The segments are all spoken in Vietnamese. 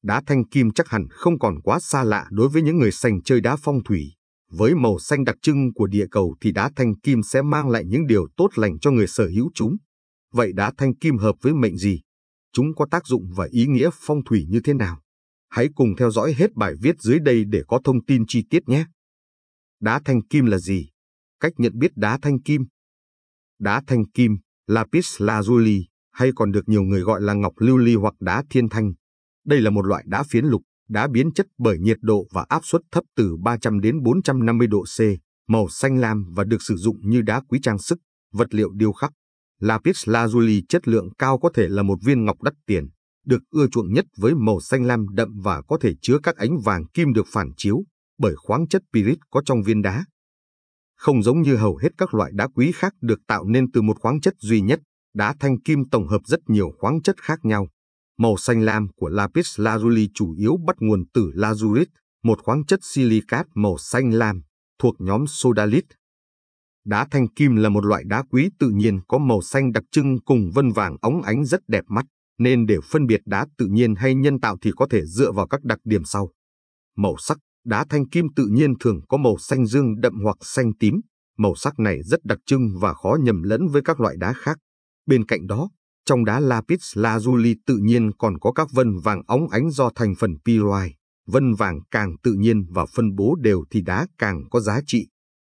Đá thanh kim chắc hẳn không còn quá xa lạ đối với những người sành chơi đá phong thủy. Với màu xanh đặc trưng của địa cầu thì đá thanh kim sẽ mang lại những điều tốt lành cho người sở hữu chúng. Vậy đá thanh kim hợp với mệnh gì? Chúng có tác dụng và ý nghĩa phong thủy như thế nào? Hãy cùng theo dõi hết bài viết dưới đây để có thông tin chi tiết nhé. Đá thanh kim là gì? Cách nhận biết đá thanh kim. Đá thanh kim, lapis lazuli, hay còn được nhiều người gọi là ngọc lưu ly hoặc đá thiên thanh. Đây là một loại đá phiến lục, đá biến chất bởi nhiệt độ và áp suất thấp từ 300 đến 450 độ C, màu xanh lam và được sử dụng như đá quý trang sức, vật liệu điêu khắc. Lapis lazuli chất lượng cao có thể là một viên ngọc đắt tiền, được ưa chuộng nhất với màu xanh lam đậm và có thể chứa các ánh vàng kim được phản chiếu bởi khoáng chất pyrit có trong viên đá. Không giống như hầu hết các loại đá quý khác được tạo nên từ một khoáng chất duy nhất, đá thanh kim tổng hợp rất nhiều khoáng chất khác nhau. Màu xanh lam của lapis lazuli chủ yếu bắt nguồn từ lazurit, một khoáng chất silicat màu xanh lam, thuộc nhóm sodalite. Đá thanh kim là một loại đá quý tự nhiên có màu xanh đặc trưng cùng vân vàng óng ánh rất đẹp mắt, nên để phân biệt đá tự nhiên hay nhân tạo thì có thể dựa vào các đặc điểm sau. Màu sắc, đá thanh kim tự nhiên thường có màu xanh dương đậm hoặc xanh tím, màu sắc này rất đặc trưng và khó nhầm lẫn với các loại đá khác. Bên cạnh đó, trong đá lapis lazuli tự nhiên còn có các vân vàng óng ánh do thành phần pyrite. Vân vàng càng tự nhiên và phân bố đều thì đá càng có giá trị.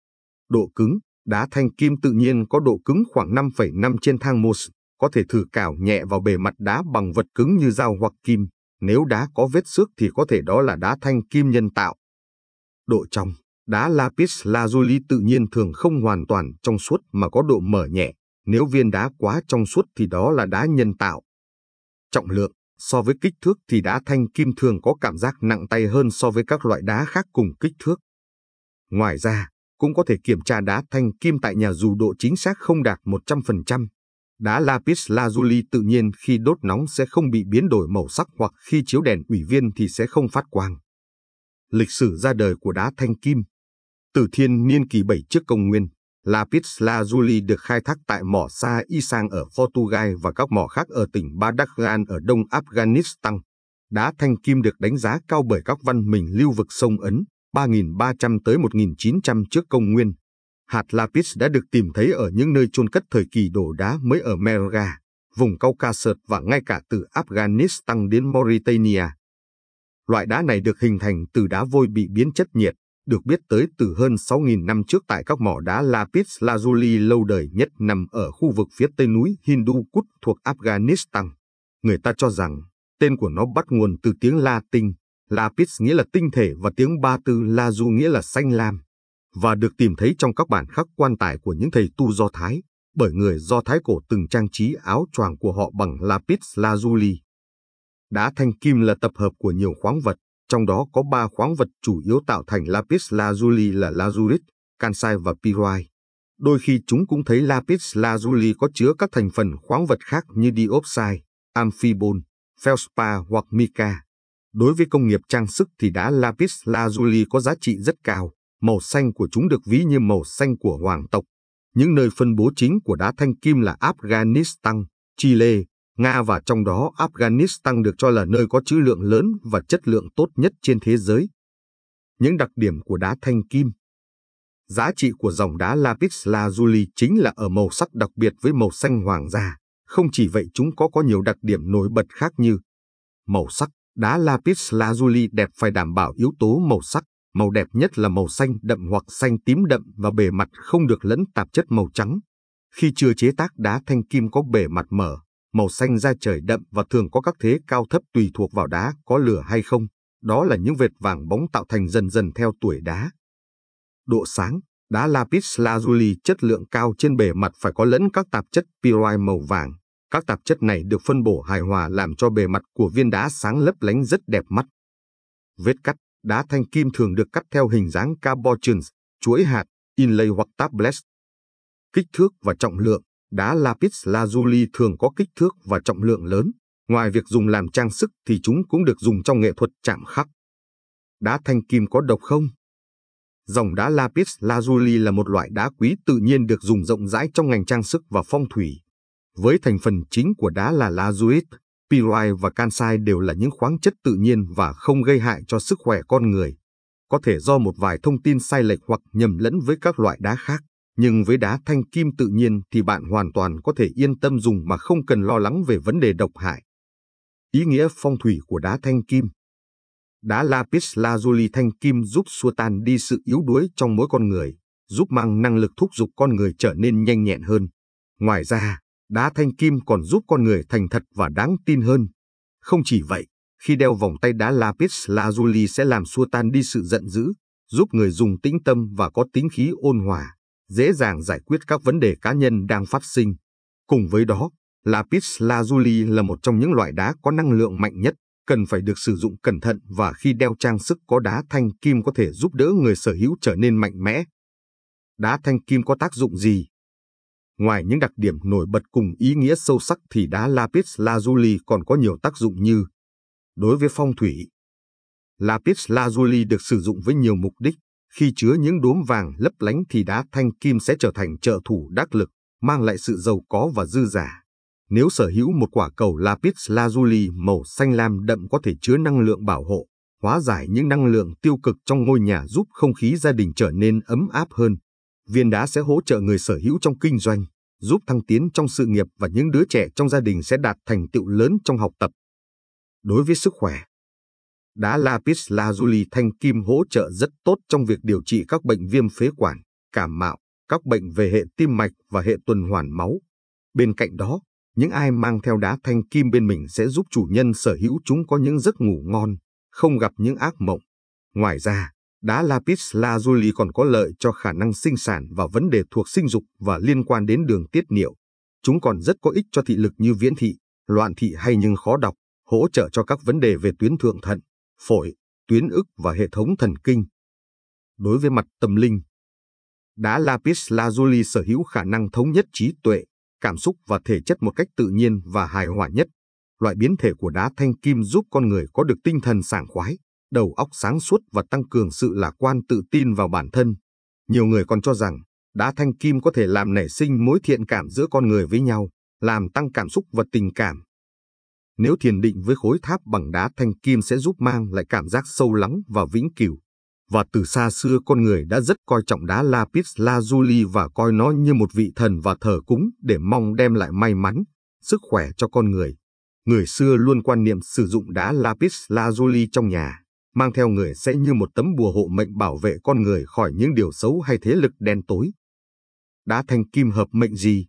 Độ cứng, đá thanh kim tự nhiên có độ cứng khoảng 5,5 trên thang Mohs, có thể thử cào nhẹ vào bề mặt đá bằng vật cứng như dao hoặc kim. Nếu đá có vết xước thì có thể đó là đá thanh kim nhân tạo. Độ trong, đá lapis lazuli tự nhiên thường không hoàn toàn trong suốt mà có độ mở nhẹ. Nếu viên đá quá trong suốt thì đó là đá nhân tạo. Trọng lượng, so với kích thước thì đá thanh kim thường có cảm giác nặng tay hơn so với các loại đá khác cùng kích thước. Ngoài ra, cũng có thể kiểm tra đá thanh kim tại nhà dù độ chính xác không đạt 100%. Đá lapis lazuli tự nhiên khi đốt nóng sẽ không bị biến đổi màu sắc hoặc khi chiếu đèn ủy viên thì sẽ không phát quang. Lịch sử ra đời của đá thanh kim. Từ thiên niên kỷ 7 trước công nguyên, lapis lazuli được khai thác tại mỏ Sa Isang ở Portugal và các mỏ khác ở tỉnh Badakhshan ở đông Afghanistan. Đá thanh kim được đánh giá cao bởi các văn minh lưu vực sông Ấn, 3.300 tới 1.900 trước công nguyên. Hạt lapis đã được tìm thấy ở những nơi chôn cất thời kỳ đổ đá mới ở Merga, vùng Caucasus và ngay cả từ Afghanistan đến Mauritania. Loại đá này được hình thành từ đá vôi bị biến chất nhiệt, được biết tới từ hơn 6.000 năm trước tại các mỏ đá lapis lazuli lâu đời nhất nằm ở khu vực phía tây núi Hindu Kush thuộc Afghanistan. Người ta cho rằng tên của nó bắt nguồn từ tiếng Latin, lapis nghĩa là tinh thể và tiếng Ba Tư lazu nghĩa là xanh lam, và được tìm thấy trong các bản khắc quan tài của những thầy tu Do Thái, bởi người Do Thái cổ từng trang trí áo choàng của họ bằng lapis lazuli. Đá thanh kim là tập hợp của nhiều khoáng vật, trong đó có 3 khoáng vật chủ yếu tạo thành lapis lazuli là lazurit, calcite và pyrite. Đôi khi chúng cũng thấy lapis lazuli có chứa các thành phần khoáng vật khác như diopside, amphibole, feldspar hoặc mica. Đối với công nghiệp trang sức thì đá lapis lazuli có giá trị rất cao, màu xanh của chúng được ví như màu xanh của hoàng tộc. Những nơi phân bố chính của đá thanh kim là Afghanistan, Chile, Nga và trong đó Afghanistan được cho là nơi có trữ lượng lớn và chất lượng tốt nhất trên thế giới. Những đặc điểm của đá thanh kim. Giá trị của dòng đá lapis lazuli chính là ở màu sắc đặc biệt với màu xanh hoàng gia. Không chỉ vậy chúng có nhiều đặc điểm nổi bật khác như màu sắc, đá lapis lazuli đẹp phải đảm bảo yếu tố màu sắc. Màu đẹp nhất là màu xanh đậm hoặc xanh tím đậm và bề mặt không được lẫn tạp chất màu trắng. Khi chưa chế tác đá thanh kim có bề mặt mở, màu xanh da trời đậm và thường có các thế cao thấp tùy thuộc vào đá có lửa hay không. Đó là những vệt vàng bóng tạo thành dần dần theo tuổi đá. Độ sáng, đá lapis lazuli chất lượng cao trên bề mặt phải có lẫn các tạp chất pyrite màu vàng. Các tạp chất này được phân bổ hài hòa làm cho bề mặt của viên đá sáng lấp lánh rất đẹp mắt. Vết cắt, đá thanh kim thường được cắt theo hình dáng cabochons, chuỗi hạt, inlay hoặc tablets. Kích thước và trọng lượng, đá lapis lazuli thường có kích thước và trọng lượng lớn. Ngoài việc dùng làm trang sức thì chúng cũng được dùng trong nghệ thuật chạm khắc. Đá thanh kim có độc không? Dòng đá lapis lazuli là một loại đá quý tự nhiên được dùng rộng rãi trong ngành trang sức và phong thủy. Với thành phần chính của đá là lazurit, pyrite và calcite đều là những khoáng chất tự nhiên và không gây hại cho sức khỏe con người. Có thể do một vài thông tin sai lệch hoặc nhầm lẫn với các loại đá khác, nhưng với đá thanh kim tự nhiên thì bạn hoàn toàn có thể yên tâm dùng mà không cần lo lắng về vấn đề độc hại. Ý nghĩa phong thủy của đá thanh kim. Đá lapis lazuli thanh kim giúp xua tan đi sự yếu đuối trong mỗi con người, giúp mang năng lực thúc giục con người trở nên nhanh nhẹn hơn. Ngoài ra, đá thanh kim còn giúp con người thành thật và đáng tin hơn. Không chỉ vậy, khi đeo vòng tay đá lapis lazuli sẽ làm xua tan đi sự giận dữ, giúp người dùng tĩnh tâm và có tính khí ôn hòa, dễ dàng giải quyết các vấn đề cá nhân đang phát sinh. Cùng với đó, lapis lazuli là một trong những loại đá có năng lượng mạnh nhất, cần phải được sử dụng cẩn thận, và khi đeo trang sức có đá thanh kim có thể giúp đỡ người sở hữu trở nên mạnh mẽ. Đá thanh kim có tác dụng gì? Ngoài những đặc điểm nổi bật cùng ý nghĩa sâu sắc thì đá lapis lazuli còn có nhiều tác dụng như: đối với phong thủy, lapis lazuli được sử dụng với nhiều mục đích. Khi chứa những đốm vàng lấp lánh thì đá thanh kim sẽ trở thành trợ thủ đắc lực, mang lại sự giàu có và dư dả. Nếu sở hữu một quả cầu lapis lazuli màu xanh lam đậm có thể chứa năng lượng bảo hộ, hóa giải những năng lượng tiêu cực trong ngôi nhà, giúp không khí gia đình trở nên ấm áp hơn. Viên đá sẽ hỗ trợ người sở hữu trong kinh doanh, giúp thăng tiến trong sự nghiệp, và những đứa trẻ trong gia đình sẽ đạt thành tựu lớn trong học tập. Đối với sức khỏe, đá lapis lazuli thanh kim hỗ trợ rất tốt trong việc điều trị các bệnh viêm phế quản, cảm mạo, các bệnh về hệ tim mạch và hệ tuần hoàn máu. Bên cạnh đó, những ai mang theo đá thanh kim bên mình sẽ giúp chủ nhân sở hữu chúng có những giấc ngủ ngon, không gặp những ác mộng. Ngoài ra, đá lapis lazuli còn có lợi cho khả năng sinh sản và vấn đề thuộc sinh dục và liên quan đến đường tiết niệu. Chúng còn rất có ích cho thị lực như viễn thị, loạn thị hay nhưng khó đọc, hỗ trợ cho các vấn đề về tuyến thượng thận, phổi, tuyến ức và hệ thống thần kinh. Đối với mặt tâm linh, đá lapis lazuli sở hữu khả năng thống nhất trí tuệ, cảm xúc và thể chất một cách tự nhiên và hài hòa nhất. Loại biến thể của đá thanh kim giúp con người có được tinh thần sảng khoái, đầu óc sáng suốt và tăng cường sự lạc quan, tự tin vào bản thân. Nhiều người còn cho rằng đá thanh kim có thể làm nảy sinh mối thiện cảm giữa con người với nhau, làm tăng cảm xúc và tình cảm. Nếu thiền định với khối tháp bằng đá thanh kim sẽ giúp mang lại cảm giác sâu lắng và vĩnh cửu. Và từ xa xưa con người đã rất coi trọng đá lapis lazuli và coi nó như một vị thần và thờ cúng để mong đem lại may mắn, sức khỏe cho con người. Người xưa luôn quan niệm sử dụng đá lapis lazuli trong nhà, mang theo người sẽ như một tấm bùa hộ mệnh bảo vệ con người khỏi những điều xấu hay thế lực đen tối. Đá thanh kim hợp mệnh gì?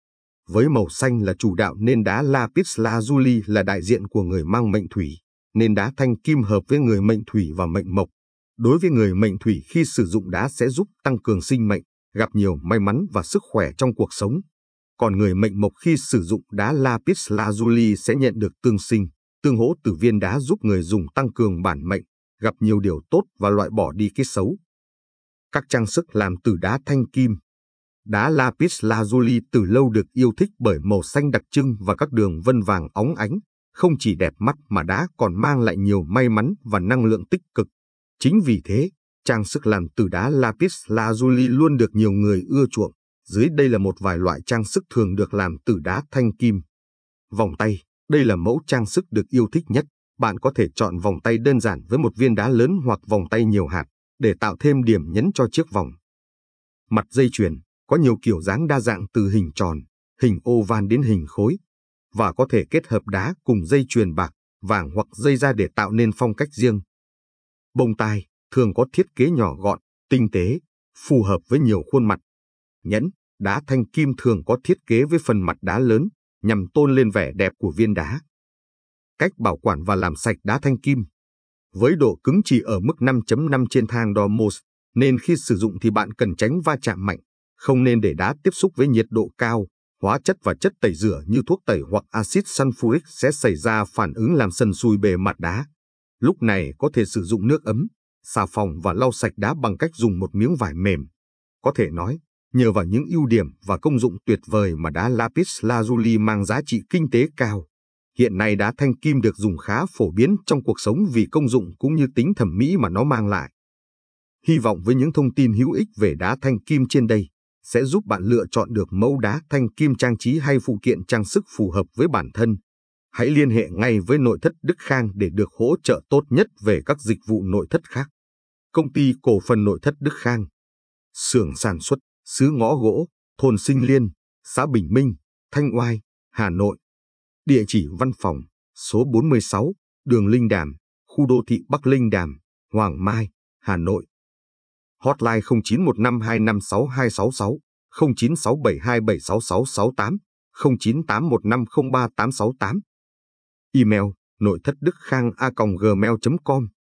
Với màu xanh là chủ đạo nên đá lapis lazuli là đại diện của người mang mệnh thủy, nên đá thanh kim hợp với người mệnh thủy và mệnh mộc. Đối với người mệnh thủy, khi sử dụng đá sẽ giúp tăng cường sinh mệnh, gặp nhiều may mắn và sức khỏe trong cuộc sống. Còn người mệnh mộc khi sử dụng đá lapis lazuli sẽ nhận được tương sinh, tương hỗ từ viên đá, giúp người dùng tăng cường bản mệnh, gặp nhiều điều tốt và loại bỏ đi cái xấu. Các trang sức làm từ đá thanh kim. Đá lapis lazuli từ lâu được yêu thích bởi màu xanh đặc trưng và các đường vân vàng óng ánh. Không chỉ đẹp mắt mà đá còn mang lại nhiều may mắn và năng lượng tích cực. Chính vì thế, trang sức làm từ đá lapis lazuli luôn được nhiều người ưa chuộng. Dưới đây là một vài loại trang sức thường được làm từ đá thanh kim. Vòng tay, đây là mẫu trang sức được yêu thích nhất. Bạn có thể chọn vòng tay đơn giản với một viên đá lớn hoặc vòng tay nhiều hạt để tạo thêm điểm nhấn cho chiếc vòng. Mặt dây chuyền có nhiều kiểu dáng đa dạng, từ hình tròn, hình oval đến hình khối, và có thể kết hợp đá cùng dây chuyền bạc, vàng hoặc dây da để tạo nên phong cách riêng. Bông tai thường có thiết kế nhỏ gọn, tinh tế, phù hợp với nhiều khuôn mặt. Nhẫn, đá thanh kim thường có thiết kế với phần mặt đá lớn, nhằm tôn lên vẻ đẹp của viên đá. Cách bảo quản và làm sạch đá thanh kim. Với độ cứng chỉ ở mức 5.5 trên thang đo Mohs, nên khi sử dụng thì bạn cần tránh va chạm mạnh, không nên để đá tiếp xúc với nhiệt độ cao. Hóa chất và chất tẩy rửa như thuốc tẩy hoặc axit sulfuric sẽ xảy ra phản ứng làm sần sùi bề mặt đá. Lúc này có thể sử dụng nước ấm, xà phòng và lau sạch đá bằng cách dùng một miếng vải mềm. Có thể nói, nhờ vào những ưu điểm và công dụng tuyệt vời mà đá lapis lazuli mang giá trị kinh tế cao. Hiện nay đá thanh kim được dùng khá phổ biến trong cuộc sống vì công dụng cũng như tính thẩm mỹ mà nó mang lại. Hy vọng với những thông tin hữu ích về đá thanh kim trên đây sẽ giúp bạn lựa chọn được mẫu đá thanh kim trang trí hay phụ kiện trang sức phù hợp với bản thân. Hãy liên hệ ngay với nội thất Đức Khang để được hỗ trợ tốt nhất về các dịch vụ nội thất khác. Công ty cổ phần nội thất Đức Khang. Xưởng sản xuất, xứ ngõ gỗ, thôn Sinh Liên, xã Bình Minh, Thanh Oai, Hà Nội. Địa chỉ văn phòng, số 46, đường Linh Đàm, khu đô thị Bắc Linh Đàm, Hoàng Mai, Hà Nội. Hotline 0915256266, 0967276668, 0981503868. Email: nội thất đức khang a.gmail.com